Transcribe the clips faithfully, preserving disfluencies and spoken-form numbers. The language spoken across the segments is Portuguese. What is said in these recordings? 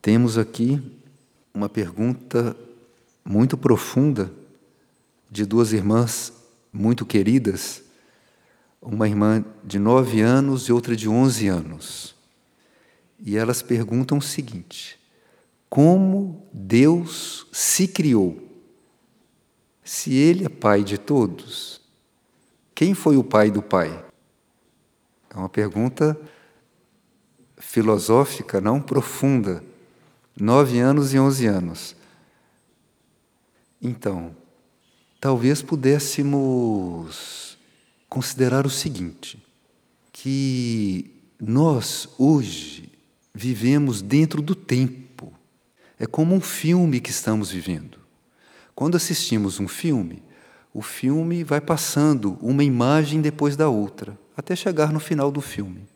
Temos aqui uma pergunta muito profunda de duas irmãs muito queridas, uma irmã de nove anos e outra de onze anos. E elas perguntam o seguinte: como Deus se criou? Se Ele é Pai de todos, quem foi o pai do Pai? É uma pergunta filosófica, não profunda. Nove anos e onze anos. Então, talvez pudéssemos considerar o seguinte, que nós, hoje, vivemos dentro do tempo. É como um filme que estamos vivendo. Quando assistimos um filme, o filme vai passando uma imagem depois da outra, até chegar no final do filme.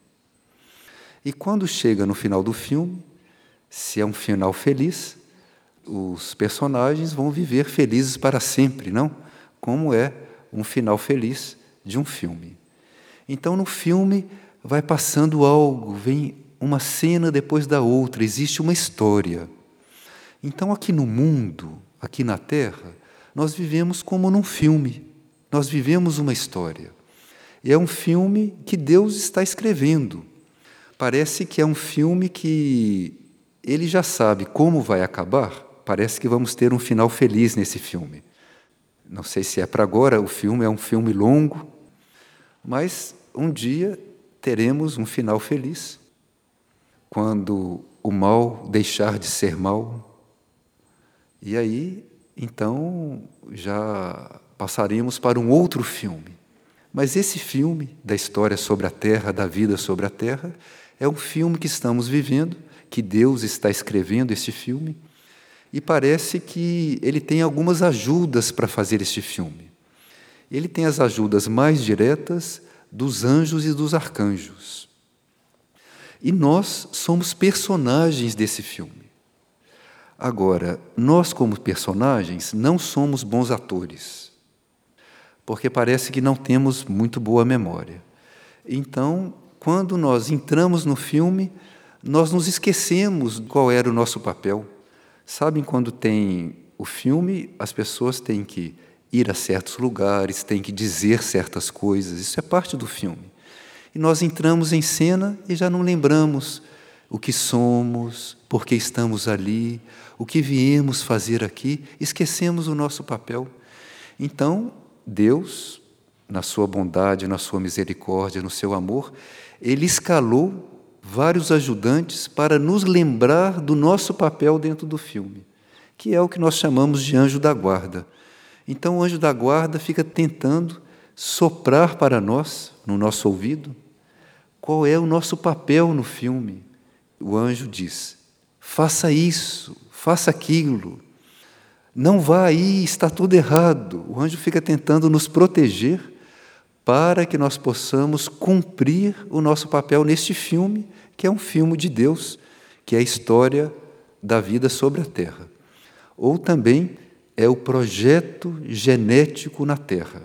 E quando chega no final do filme, se é um final feliz, os personagens vão viver felizes para sempre, não? Como é um final feliz de um filme. Então, no filme, vai passando algo, vem uma cena depois da outra, existe uma história. Então, aqui no mundo, aqui na Terra, nós vivemos como num filme, nós vivemos uma história. E é um filme que Deus está escrevendo. Parece que é um filme que Ele já sabe como vai acabar. Parece que vamos ter um final feliz nesse filme. Não sei se é para agora, o filme é um filme longo, mas um dia teremos um final feliz, quando o mal deixar de ser mal. E aí, então, já passaremos para um outro filme. Mas esse filme da história sobre a Terra, da vida sobre a Terra, é um filme que estamos vivendo, que Deus está escrevendo este filme, e parece que Ele tem algumas ajudas para fazer este filme. Ele tem as ajudas mais diretas dos anjos e dos arcanjos. E nós somos personagens desse filme. Agora, nós como personagens não somos bons atores, porque parece que não temos muito boa memória. Então, quando nós entramos no filme, nós nos esquecemos qual era o nosso papel. Sabem, quando tem o filme, as pessoas têm que ir a certos lugares, têm que dizer certas coisas, isso é parte do filme. E nós entramos em cena e já não lembramos o que somos, por que estamos ali, o que viemos fazer aqui, esquecemos o nosso papel. Então, Deus, na sua bondade, na sua misericórdia, no seu amor, Ele escalou vários ajudantes para nos lembrar do nosso papel dentro do filme, que é o que nós chamamos de anjo da guarda. Então, o anjo da guarda fica tentando soprar para nós, no nosso ouvido, qual é o nosso papel no filme. O anjo diz: faça isso, faça aquilo, não vá aí, está tudo errado. O anjo fica tentando nos proteger para que nós possamos cumprir o nosso papel neste filme, que é um filme de Deus, que é a história da vida sobre a Terra. Ou também é o projeto genético na Terra.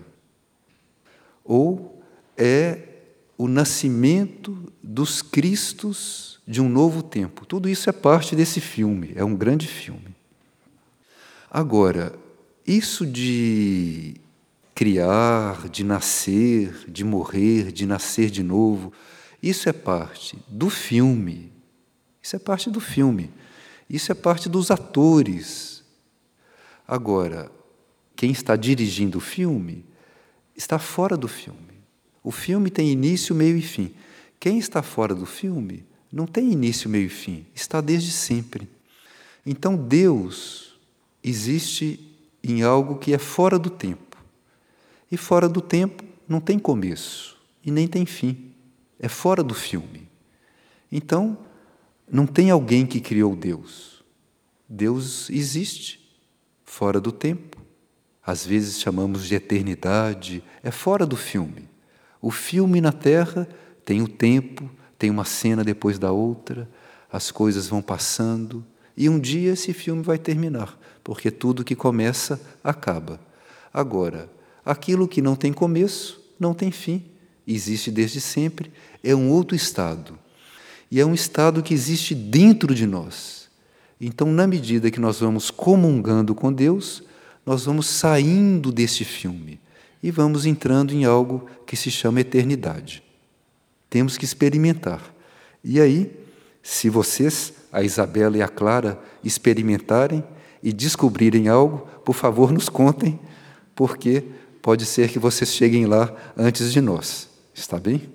Ou é o nascimento dos Cristos de um novo tempo. Tudo isso é parte desse filme, é um grande filme. Agora, isso de criar, de nascer, de morrer, de nascer de novo, isso é parte do filme. Isso é parte do filme. Isso é parte dos atores. Agora, quem está dirigindo o filme está fora do filme. O filme tem início, meio e fim. Quem está fora do filme não tem início, meio e fim. Está desde sempre. Então, Deus existe em algo que é fora do tempo. E fora do tempo não tem começo e nem tem fim. É fora do filme. Então, não tem alguém que criou Deus. Deus existe fora do tempo. Às vezes chamamos de eternidade. É fora do filme. O filme na Terra tem o tempo, tem uma cena depois da outra, as coisas vão passando, e um dia esse filme vai terminar, porque tudo que começa, acaba. Agora, aquilo que não tem começo, não tem fim, existe desde sempre, é um outro estado. E é um estado que existe dentro de nós. Então, na medida que nós vamos comungando com Deus, nós vamos saindo desse filme e vamos entrando em algo que se chama eternidade. Temos que experimentar. E aí, se vocês, a Isabela e a Clara, experimentarem e descobrirem algo, por favor, nos contem, porque pode ser que vocês cheguem lá antes de nós. Está bem?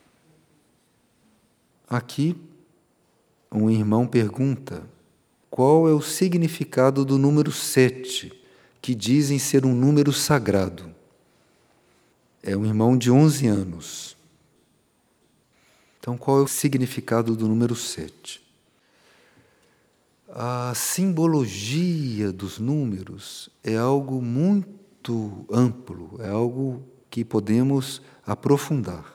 Aqui, um irmão pergunta: qual é o significado do número sete, que dizem ser um número sagrado? É um irmão de onze anos. Então, qual é o significado do número sete? A simbologia dos números é algo muito amplo, é algo que podemos aprofundar.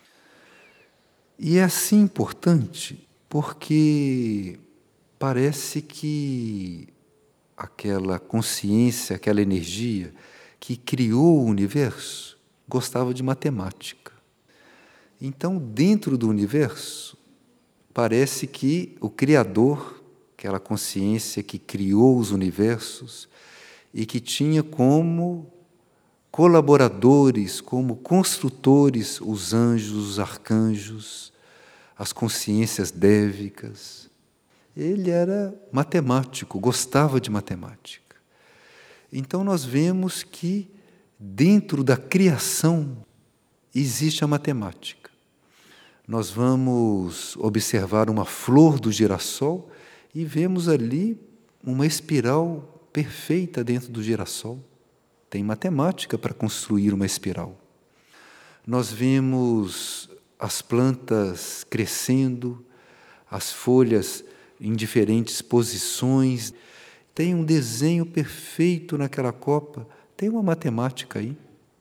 E é assim importante porque parece que aquela consciência, aquela energia que criou o universo gostava de matemática. Então, dentro do universo, parece que o Criador, aquela consciência que criou os universos e que tinha como colaboradores, como construtores, os anjos, os arcanjos, as consciências dévicas. Ele era matemático, gostava de matemática. Então, nós vemos que dentro da criação existe a matemática. Nós vamos observar uma flor do girassol e vemos ali uma espiral perfeita dentro do girassol. Tem matemática para construir uma espiral. Nós vemos as plantas crescendo, as folhas em diferentes posições. Tem um desenho perfeito naquela copa. Tem uma matemática aí.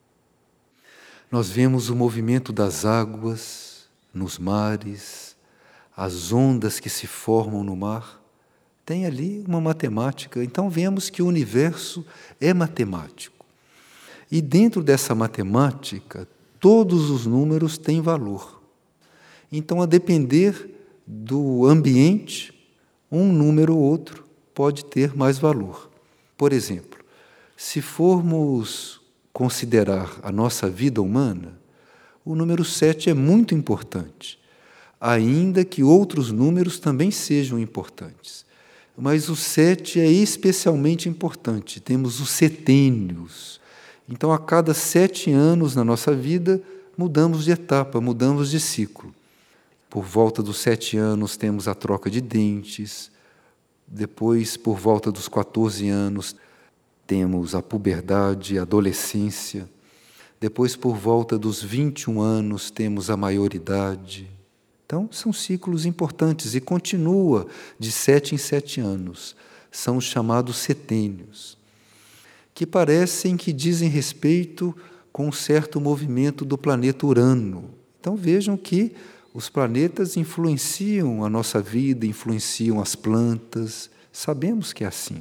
Nós vemos o movimento das águas nos mares, as ondas que se formam no mar. Tem ali uma matemática. Então, vemos que o universo é matemático. E dentro dessa matemática, todos os números têm valor. Então, a depender do ambiente, um número ou outro pode ter mais valor. Por exemplo, se formos considerar a nossa vida humana, o número sete é muito importante, ainda que outros números também sejam importantes. Mas o sete é especialmente importante. Temos os setênios. Então, a cada sete anos na nossa vida, mudamos de etapa, mudamos de ciclo. Por volta dos sete anos, temos a troca de dentes. Depois, por volta dos quatorze anos, temos a puberdade, a adolescência. Depois, por volta dos vinte e um anos, temos a maioridade. Então, são ciclos importantes e continua de sete em sete anos. São os chamados setênios, que parecem que dizem respeito com um certo movimento do planeta Urano. Então, vejam que os planetas influenciam a nossa vida, influenciam as plantas. Sabemos que é assim.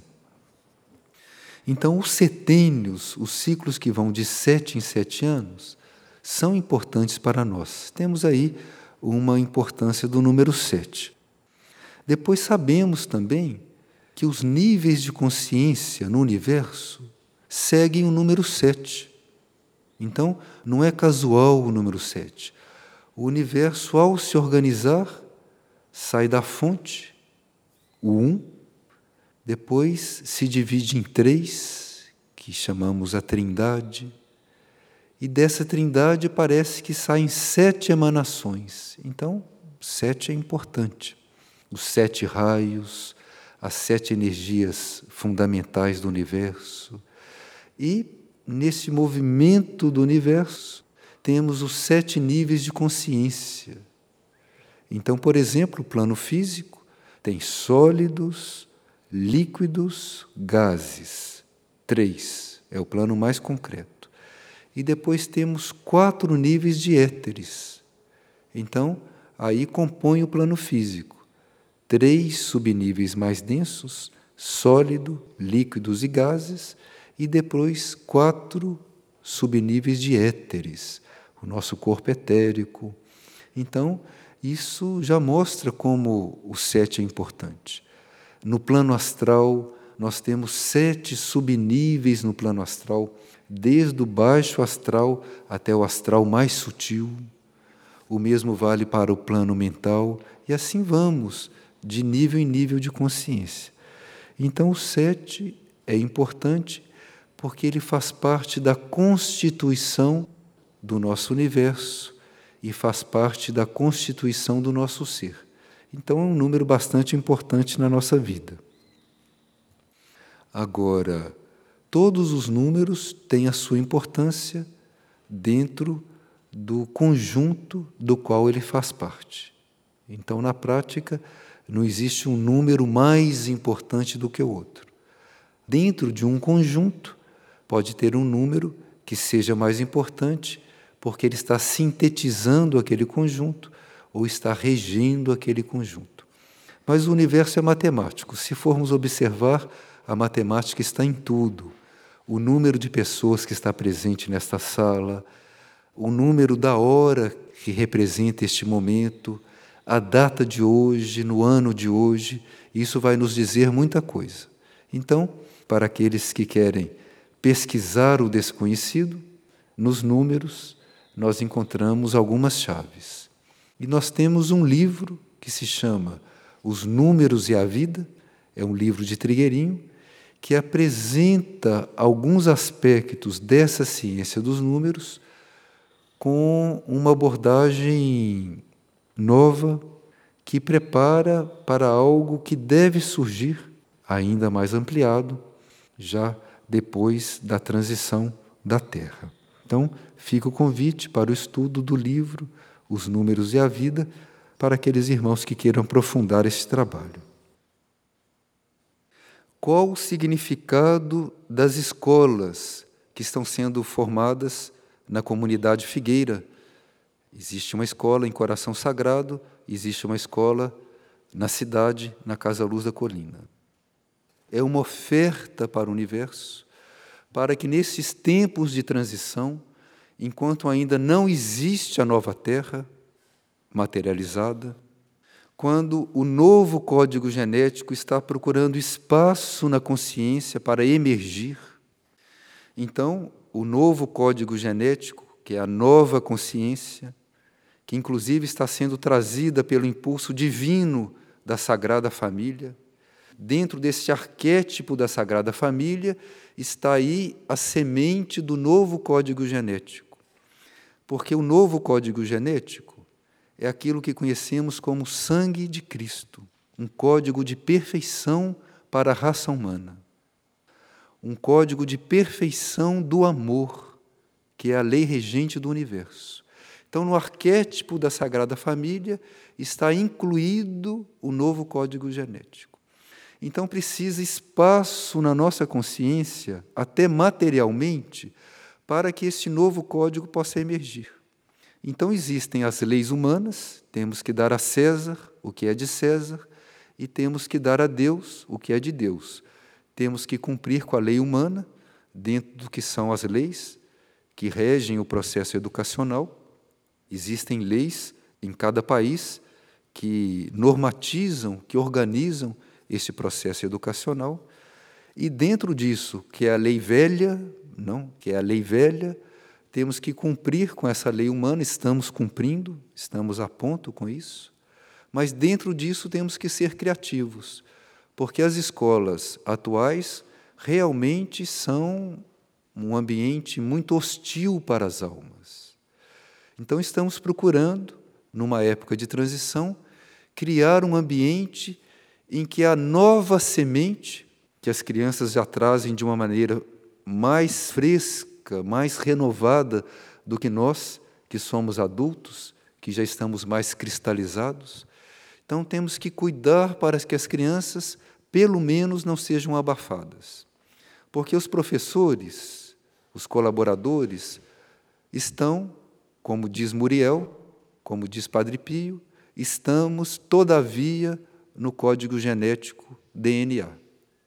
Então, os setênios, os ciclos que vão de sete em sete anos, são importantes para nós. Temos aí uma importância do número sete. Depois sabemos também que os níveis de consciência no universo seguem o número sete. Então, não é casual o número sete. O universo, ao se organizar, sai da fonte, o um, depois se divide em três, que chamamos a trindade, e dessa trindade parece que saem sete emanações. Então, sete é importante. Os sete raios, as sete energias fundamentais do universo. E, nesse movimento do universo, temos os sete níveis de consciência. Então, por exemplo, o plano físico tem sólidos, líquidos, gases. Três é o plano mais concreto. E depois temos quatro níveis de éteres. Então, aí compõe o plano físico. Três subníveis mais densos, sólido, líquidos e gases, e depois quatro subníveis de éteres, o nosso corpo etérico. Então, isso já mostra como o sete é importante. No plano astral, nós temos sete subníveis no plano astral, desde o baixo astral até o astral mais sutil. O mesmo vale para o plano mental, e assim vamos, de nível em nível de consciência. Então, o sete é importante porque ele faz parte da constituição do nosso universo e faz parte da constituição do nosso ser. Então, é um número bastante importante na nossa vida. Agora, todos os números têm a sua importância dentro do conjunto do qual ele faz parte. Então, na prática, não existe um número mais importante do que o outro. Dentro de um conjunto, pode ter um número que seja mais importante, porque ele está sintetizando aquele conjunto ou está regendo aquele conjunto. Mas o universo é matemático. Se formos observar, a matemática está em tudo. O número de pessoas que está presente nesta sala, o número da hora que representa este momento, a data de hoje, no ano de hoje, isso vai nos dizer muita coisa. Então, para aqueles que querem pesquisar o desconhecido, nos números nós encontramos algumas chaves. E nós temos um livro que se chama Os Números e a Vida, é um livro de Trigueirinho, que apresenta alguns aspectos dessa ciência dos números com uma abordagem nova que prepara para algo que deve surgir, ainda mais ampliado, já depois da transição da Terra. Então, fica o convite para o estudo do livro Os Números e a Vida, para aqueles irmãos que queiram aprofundar esse trabalho. Qual o significado das escolas que estão sendo formadas na comunidade Figueira? Existe uma escola em Coração Sagrado, existe uma escola na cidade, na Casa Luz da Colina. É uma oferta para o universo, para que nesses tempos de transição, enquanto ainda não existe a nova Terra materializada, quando o novo código genético está procurando espaço na consciência para emergir, então o novo código genético, que é a nova consciência, que inclusive está sendo trazida pelo impulso divino da Sagrada Família, dentro desse arquétipo da Sagrada Família está aí a semente do novo código genético. Porque o novo código genético é aquilo que conhecemos como sangue de Cristo, um código de perfeição para a raça humana, um código de perfeição do amor, que é a lei regente do universo. Então, no arquétipo da Sagrada Família está incluído o novo código genético. Então, precisa espaço na nossa consciência, até materialmente, para que esse novo código possa emergir. Então, existem as leis humanas, temos que dar a César o que é de César e temos que dar a Deus o que é de Deus. Temos que cumprir com a lei humana, dentro do que são as leis que regem o processo educacional. Existem leis em cada país que normatizam, que organizam esse processo educacional, e dentro disso, que é a lei velha, não, que é a lei velha, temos que cumprir com essa lei humana, estamos cumprindo, estamos a ponto com isso, mas dentro disso temos que ser criativos, porque as escolas atuais realmente são um ambiente muito hostil para as almas. Então estamos procurando, numa época de transição, criar um ambiente em que a nova semente, que as crianças já trazem de uma maneira mais fresca, mais renovada do que nós, que somos adultos, que já estamos mais cristalizados. Então, temos que cuidar para que as crianças, pelo menos, não sejam abafadas. Porque os professores, os colaboradores, estão, como diz Muriel, como diz Padre Pio, estamos, todavia, no código genético D N A.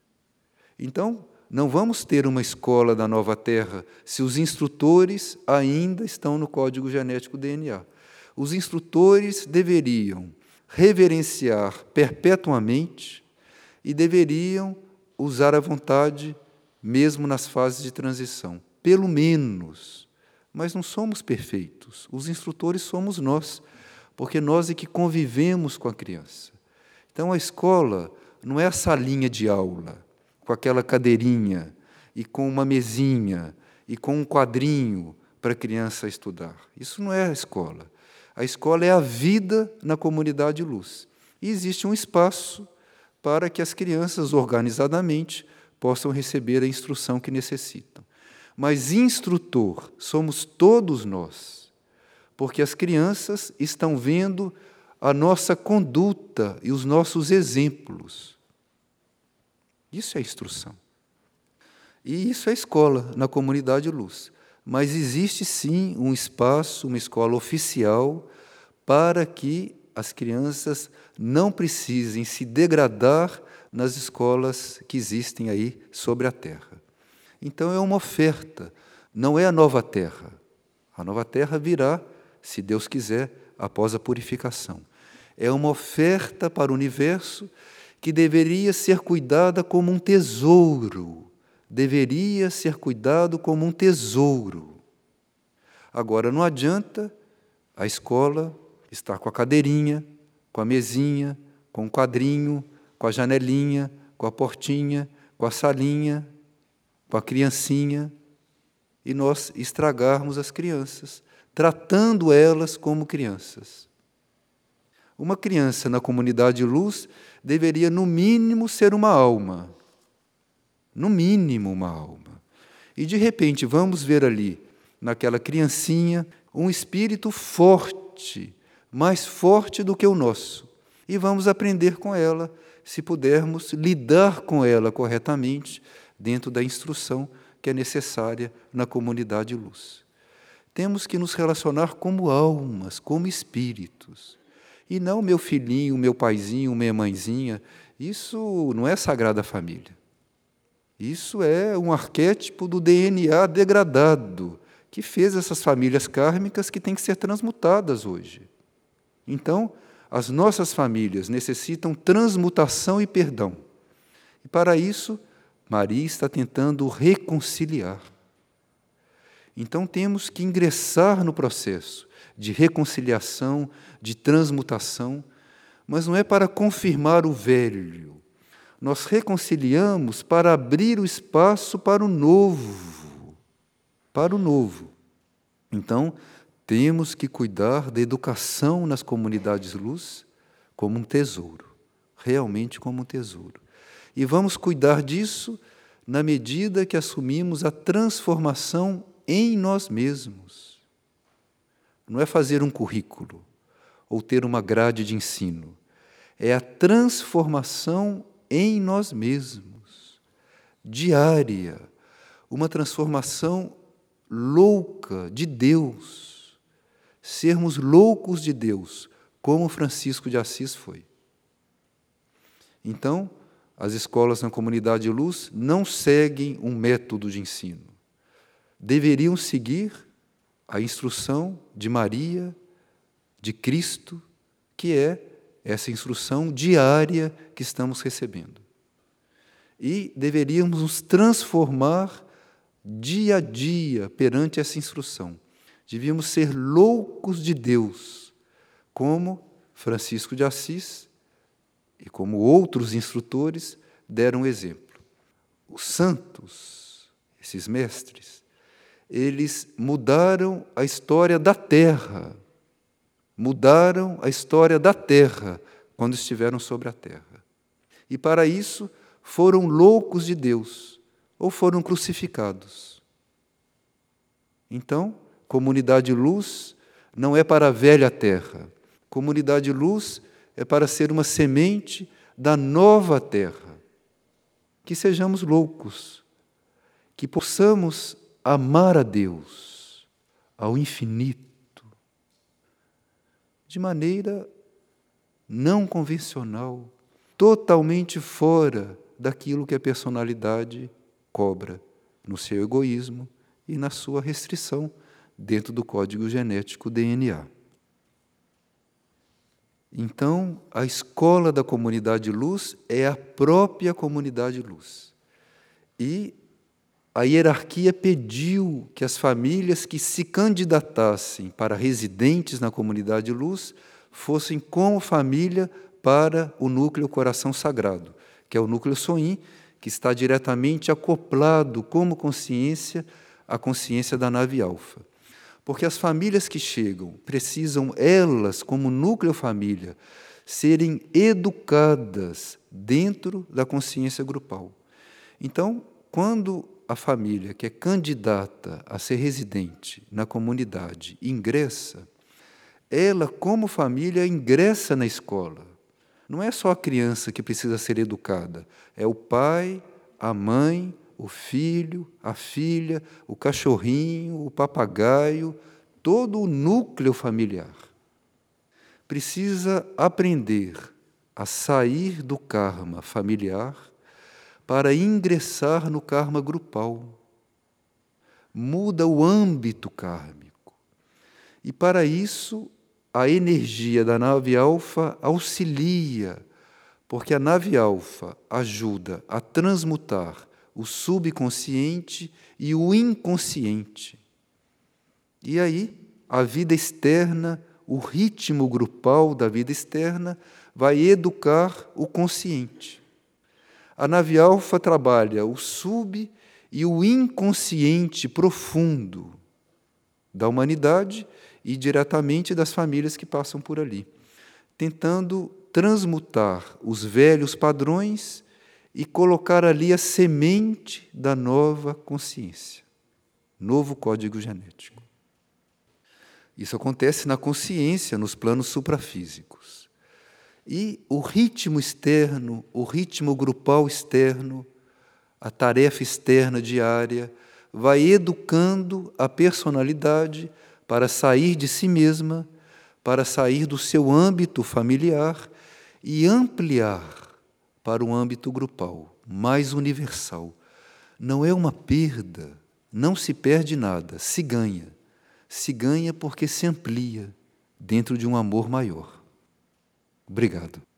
Então, não vamos ter uma escola da Nova Terra se os instrutores ainda estão no código genético D N A. Os instrutores deveriam reverenciar perpetuamente e deveriam usar a vontade mesmo nas fases de transição, pelo menos. Mas não somos perfeitos, os instrutores somos nós, porque nós é que convivemos com a criança. Então, a escola não é a salinha de aula, com aquela cadeirinha, e com uma mesinha, e com um quadrinho para a criança estudar. Isso não é a escola. A escola é a vida na comunidade luz. E existe um espaço para que as crianças, organizadamente, possam receber a instrução que necessitam. Mas instrutor somos todos nós, porque as crianças estão vendo a nossa conduta e os nossos exemplos. Isso é instrução. E isso é escola na comunidade luz. Mas existe sim um espaço, uma escola oficial, para que as crianças não precisem se degradar nas escolas que existem aí sobre a Terra. Então é uma oferta, não é a nova Terra. A nova Terra virá, se Deus quiser, após a purificação. É uma oferta para o universo que deveria ser cuidada como um tesouro. Deveria ser cuidado como um tesouro. Agora, não adianta a escola estar com a cadeirinha, com a mesinha, com o quadrinho, com a janelinha, com a portinha, com a salinha, com a criancinha, e nós estragarmos as crianças, tratando elas como crianças. Uma criança na comunidade luz deveria, no mínimo, ser uma alma. No mínimo, uma alma. E, de repente, vamos ver ali, naquela criancinha, um espírito forte, mais forte do que o nosso. E vamos aprender com ela, se pudermos lidar com ela corretamente, dentro da instrução que é necessária na comunidade luz. Temos que nos relacionar como almas, como espíritos. E não meu filhinho, meu paizinho, minha mãezinha. Isso não é Sagrada Família. Isso é um arquétipo do D N A degradado, que fez essas famílias kármicas que têm que ser transmutadas hoje. Então, as nossas famílias necessitam transmutação e perdão. E para isso, Maria está tentando reconciliar. Então, temos que ingressar no processo de reconciliação, de transmutação, mas não é para confirmar o velho. Nós reconciliamos para abrir o espaço para o novo. Para o novo. Então, temos que cuidar da educação nas comunidades luz como um tesouro, realmente como um tesouro. E vamos cuidar disso na medida que assumimos a transformação em nós mesmos. Não é fazer um currículo ou ter uma grade de ensino. É a transformação em nós mesmos, diária, uma transformação louca de Deus. Sermos loucos de Deus, como Francisco de Assis foi. Então, as escolas na comunidade luz não seguem um método de ensino. Deveriam seguir a instrução de Maria, de Cristo, que é essa instrução diária que estamos recebendo. E deveríamos nos transformar dia a dia perante essa instrução. Devíamos ser loucos de Deus, como Francisco de Assis e como outros instrutores deram exemplo. Os santos, esses mestres, eles mudaram a história da Terra, mudaram a história da Terra quando estiveram sobre a Terra. E para isso foram loucos de Deus, ou foram crucificados. Então, comunidade luz não é para a velha Terra. Comunidade luz é para ser uma semente da nova Terra. Que sejamos loucos, que possamos amar a Deus, ao infinito, de maneira não convencional, totalmente fora daquilo que a personalidade cobra, no seu egoísmo e na sua restrição dentro do código genético D N A. Então, a escola da comunidade luz é a própria comunidade luz. E a hierarquia pediu que as famílias que se candidatassem para residentes na comunidade luz fossem como família para o núcleo Coração Sagrado, que é o núcleo Soim, que está diretamente acoplado como consciência à consciência da nave alfa. Porque as famílias que chegam precisam, elas, como núcleo família, serem educadas dentro da consciência grupal. Então, quando a família que é candidata a ser residente na comunidade ingressa, ela, como família, ingressa na escola. Não é só a criança que precisa ser educada, é o pai, a mãe, o filho, a filha, o cachorrinho, o papagaio, todo o núcleo familiar. Precisa aprender a sair do karma familiar para ingressar no karma grupal. Muda o âmbito kármico. E para isso, a energia da nave alfa auxilia, porque a nave alfa ajuda a transmutar o subconsciente e o inconsciente. E aí, a vida externa, o ritmo grupal da vida externa, vai educar o consciente. A nave alfa trabalha o sub e o inconsciente profundo da humanidade e diretamente das famílias que passam por ali, tentando transmutar os velhos padrões e colocar ali a semente da nova consciência, novo código genético. Isso acontece na consciência, nos planos suprafísicos. E o ritmo externo, o ritmo grupal externo, a tarefa externa diária, vai educando a personalidade para sair de si mesma, para sair do seu âmbito familiar e ampliar para o âmbito grupal, mais universal. Não é uma perda, não se perde nada, se ganha. Se ganha porque se amplia dentro de um amor maior. Obrigado.